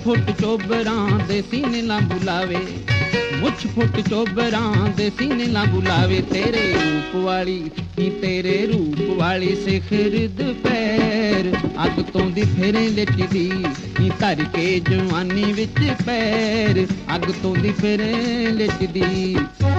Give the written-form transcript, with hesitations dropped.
ਫੁੱਟ ਚੋਬਰਾਂ ਦੇ ਸੀਨੇ ਨਾ ਬੁਲਾਵੇ, ਮੁੱਛ ਫੁੱਟ ਚੋਬਰਾਂ ਦੇ ਸੀਨੇ ਨਾ ਬੁਲਾਵੇ। ਤੇਰੇ ਰੂਪ ਵਾਲੀ ਨੀ ਤੇਰੇ ਰੂਪ ਵਾਲੀ ਸਿਖਰ ਦੁਪਹਿਰ, ਅੱਗ ਤੋਂ ਦੀ ਫਿਰੇ ਲਿਟਦੀ ਨੀ ਧਰ ਕੇ ਜਵਾਨੀ ਵਿੱਚ ਪੈਰ, ਅੱਗ ਤੋਂ ਦੀ ਫਿਰੇ ਲਿਟਦੀ।